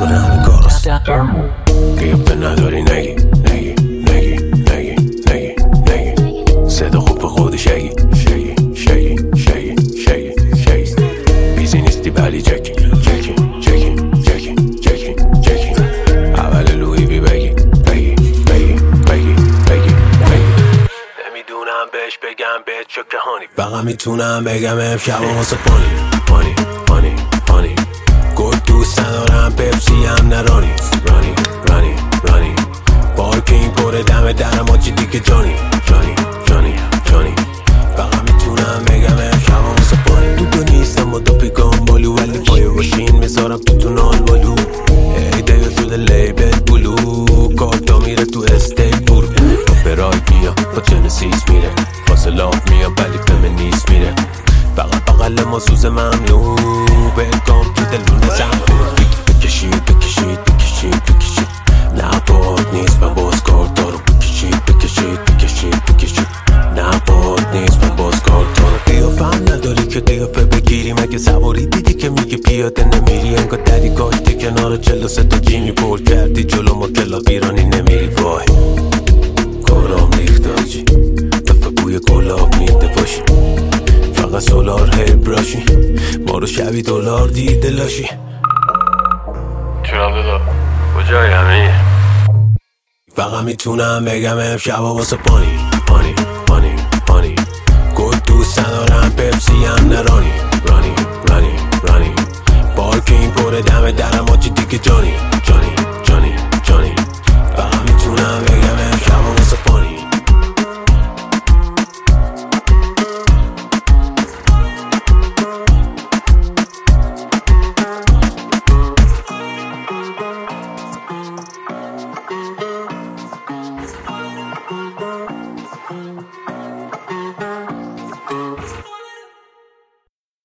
دور همه کاراست قیبه نداری نگی نگی نگی نگی نگی نگی صدا خوب به خود شگی شگی شگی شگی شگی شگی بیزی نیستی ولی جکی جکی جکی جکی جکی جکی اول لوی بی بگی بگی بگی بگی بگی بگی نمیدونم بهش بگم بهت چه کهانی فقط میتونم بگم امشب واسه پانی پانی پانی پانی گود دوست ندارم پپسی هم نرانی رانی رانی رانی پارکینگ پر دم درم آجی دیگه جانی جانی جانی جانی فقط میتونم بگم امشب واسه پانی تو تو نیستم و دو پیکان بالو ولی پای باشین میذارم تو نال بالو ایده شده لیبل بلو کارتا میره تو استیک برو اپرایت میام با جنسیس میره فاصلات میام ولی فمینیست میره فقط بغل ما سوز ممنوع بلکام تو دلونه زنبور بکشید بکشید بکشید بکشید نه باد نیست من باز کار دارم بکشید بکشید بکشید بکشید نه باد نیست من باز کار دارم قیافم نداری که قیافه بگیری مگه سواری دیدی که میگه پیاده نمیری انگار دری کاشتی کنار 43 تا جیمی پر کردی جلو ما کلاب ایرانی نمیری وای کارام ریخت آجی دفعه بوی گلاب میده باشی فقط سولار هی براشی ما رو شبی دلار دیده لاشی چرا دادا کجایی همه فقط میتونم بگم امشب واسه پانی پانی پانی پانی گود دوست ندارم پپسی هم نرانی رانی رانی رانی پارکینگ پر دم درم آجی دیگه جانی